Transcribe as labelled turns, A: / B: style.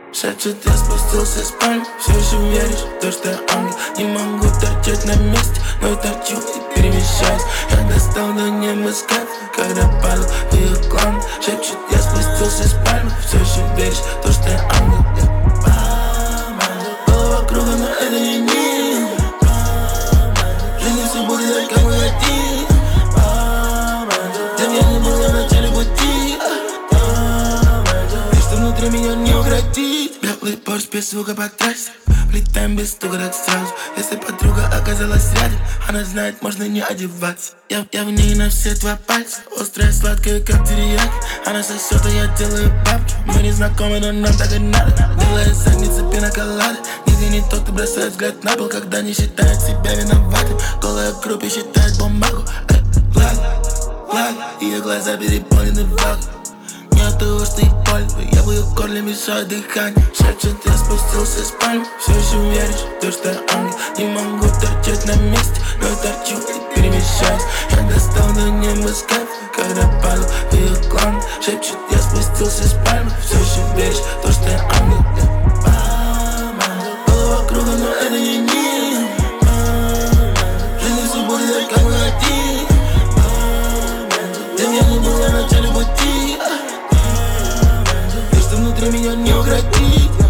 A: Шепчет, я спустился с пальм. Все еще веришь в то, что я ангел. Не могу торчать на месте, но торчу и перемещаюсь. Я достал до неба с кайфа, когда падал в ее клан. Шепчет, я спустился с пальм. Все еще веришь в то, что я ангел. Голова круга, но это не мир. Жизнь все будет, как мы хотим. День я не был на начале пути. И что внутри меня не укротить. Белый Порш без звука по трассе. Влетаем без стука так сразу. Если подруга оказалась рядом, она знает, можно не одеваться. Я в ней на все два пальца. Острая, сладкая, как терияки. Она сосет, а я делаю бабки. Мы не знакомы, но нам так и надо. Белая задница, пиноколада. Нигде не тот, кто бросает взгляд на пол, когда не считает себя виноватым. Голая в группе считает бумагу. Лаг, ее глаза переполнены влагой. Не от того, что ей больно, я в ее горле мешаю дыхание. Шепчет, я спустился с пальм. Все еще веришь в то, что я ангел. Не могу торчать на месте, но торчу и перемещаюсь. Я достал до неба с кайфа, когда падал в ее клан. Шепчет, я спустился с пальм. Все еще веришь в то, что я ангел. Голова круга, но это не мир. Жизнь все будет, как мы хотим. День я не был на начале пути. И что внутри меня не укротить.